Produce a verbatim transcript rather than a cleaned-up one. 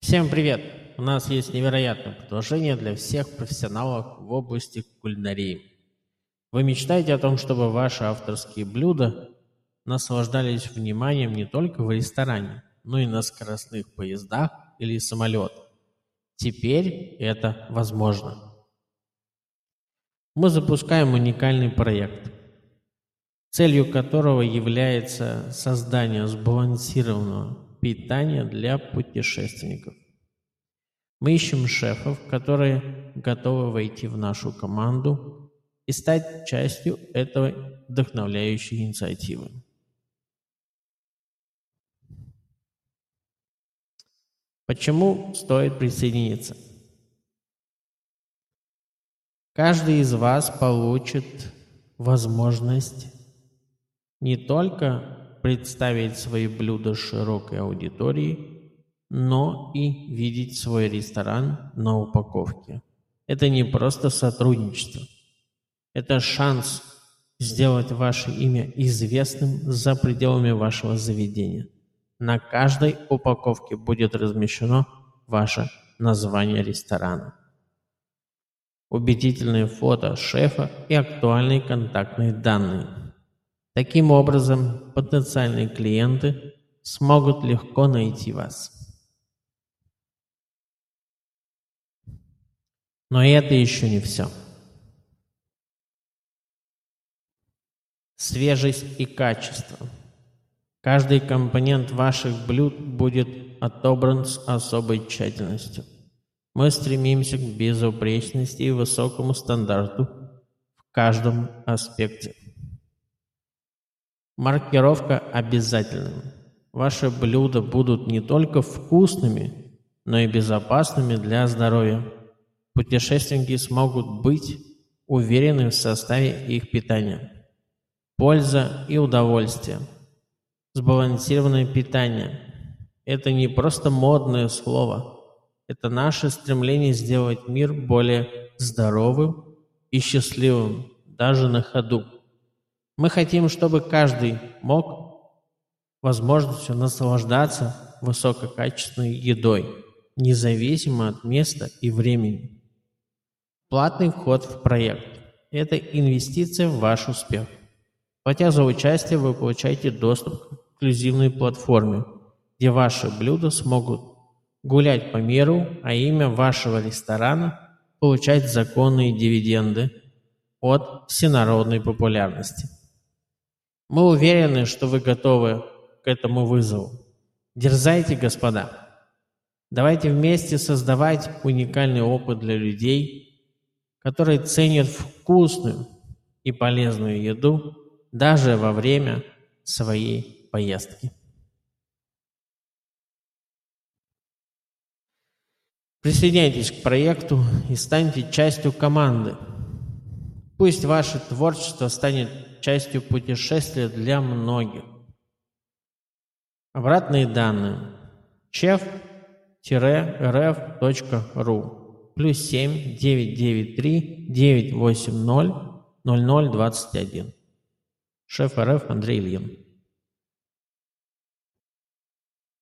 Всем привет! У нас есть невероятное предложение для всех профессионалов в области кулинарии. Вы мечтаете о том, чтобы ваши авторские блюда наслаждались вниманием не только в ресторане, но и на скоростных поездах или самолетах. Теперь это возможно. Мы запускаем уникальный проект, целью которого является создание сбалансированного питания для путешественников. Мы ищем шефов, которые готовы войти в нашу команду и стать частью этой вдохновляющей инициативы. Почему стоит присоединиться? Каждый из вас получит возможность не только представить свои блюда широкой аудитории, но и видеть свой ресторан на упаковке. Это не просто сотрудничество. Это шанс сделать ваше имя известным за пределами вашего заведения. На каждой упаковке будет размещено ваше название ресторана, убедительные фото шефа и актуальные контактные данные. Таким образом, потенциальные клиенты смогут легко найти вас. Но это еще не все. Свежесть и качество. Каждый компонент ваших блюд будет отобран с особой тщательностью. Мы стремимся к безупречности и высокому стандарту в каждом аспекте. Маркировка обязательна. Ваши блюда будут не только вкусными, но и безопасными для здоровья. Путешественники смогут быть уверены в составе их питания. Польза и удовольствие. Сбалансированное питание – это не просто модное слово. Это наше стремление сделать мир более здоровым и счастливым, даже на ходу. Мы хотим, чтобы каждый мог возможностью наслаждаться высококачественной едой, независимо от места и времени. Платный вход в проект – это инвестиция в ваш успех. Платя за участие, вы получаете доступ к эксклюзивной платформе, где ваши блюда смогут гулять по миру, а имя вашего ресторана получать законные дивиденды от всенародной популярности. Мы уверены, что вы готовы к этому вызову. Дерзайте, господа! Давайте вместе создавать уникальный опыт для людей, которые ценят вкусную и полезную еду даже во время своей поездки. Присоединяйтесь к проекту и станьте частью команды. Пусть ваше творчество станет частью путешествия для многих. Обратные данные. шеф эр эф точка ру плюс семь девятьсот девяносто три девятьсот восемьдесят ноль ноль ноль двадцать один. Шеф эр эф Андрей Ильин.